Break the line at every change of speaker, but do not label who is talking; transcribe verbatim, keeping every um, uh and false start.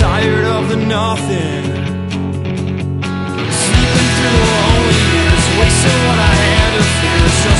tired of the nothing, sleeping through the lonely years, wasting what I had to fear. So